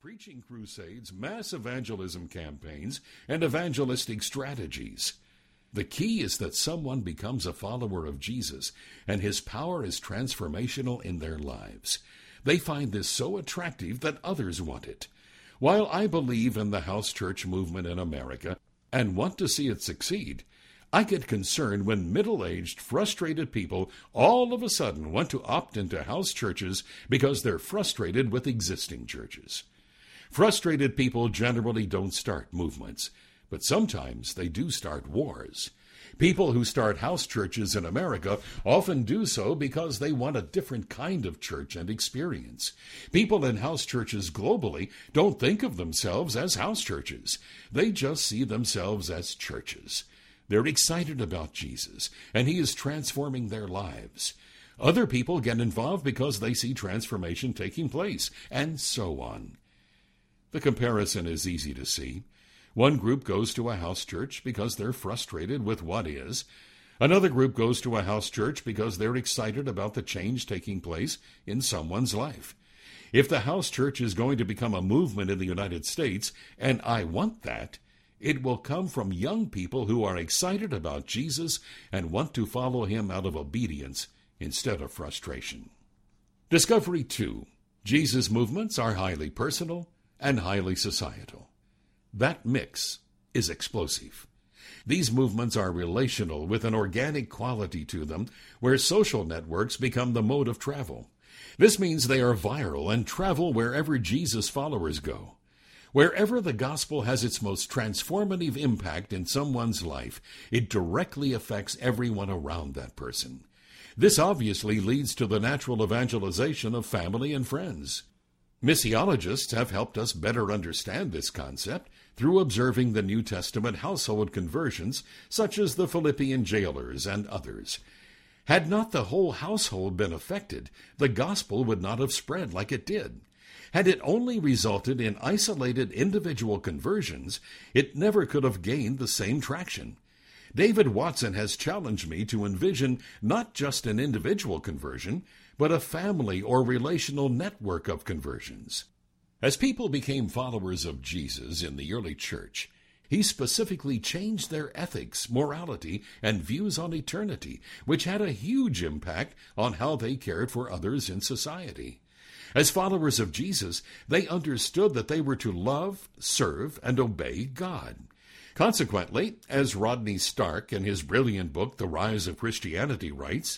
preaching crusades, mass evangelism campaigns, and evangelistic strategies. The key is that someone becomes a follower of Jesus, and his power is transformational in their lives. They find this so attractive that others want it. While I believe in the house church movement in America and want to see it succeed, I get concerned when middle-aged, frustrated people all of a sudden want to opt into house churches because they're frustrated with existing churches. Frustrated people generally don't start movements, but sometimes they do start wars. People who start house churches in America often do so because they want a different kind of church and experience. People in house churches globally don't think of themselves as house churches. They just see themselves as churches. They're excited about Jesus, and he is transforming their lives. Other people get involved because they see transformation taking place, and so on. The comparison is easy to see. One group goes to a house church because they're frustrated with what is. Another group goes to a house church because they're excited about the change taking place in someone's life. If the house church is going to become a movement in the United States, and I want that, it will come from young people who are excited about Jesus and want to follow him out of obedience instead of frustration. Discovery 2. Jesus movements are highly personal and highly societal. That mix is explosive. These movements are relational with an organic quality to them, where social networks become the mode of travel. This means they are viral and travel wherever Jesus followers go. Wherever the gospel has its most transformative impact in someone's life, it directly affects everyone around that person. This obviously leads to the natural evangelization of family and friends. Missiologists have helped us better understand this concept through observing the New Testament household conversions, such as the Philippian jailers and others. Had not the whole household been affected, the gospel would not have spread like it did. Had it only resulted in isolated individual conversions, it never could have gained the same traction. David Watson has challenged me to envision not just an individual conversion, but a family or relational network of conversions. As people became followers of Jesus in the early church, he specifically changed their ethics, morality, and views on eternity, which had a huge impact on how they cared for others in society. As followers of Jesus, they understood that they were to love, serve, and obey God. Consequently, as Rodney Stark in his brilliant book, The Rise of Christianity, writes,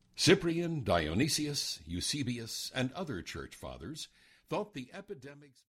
Cyprian, Dionysius, Eusebius, and other church fathers thought the epidemics